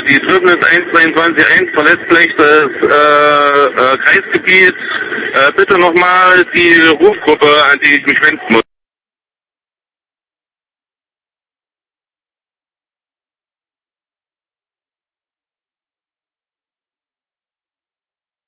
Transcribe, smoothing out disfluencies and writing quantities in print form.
die Triebnis 122.1 verletzt gleich das Kreisgebiet. Bitte nochmal die Rufgruppe, an die ich mich wenden muss.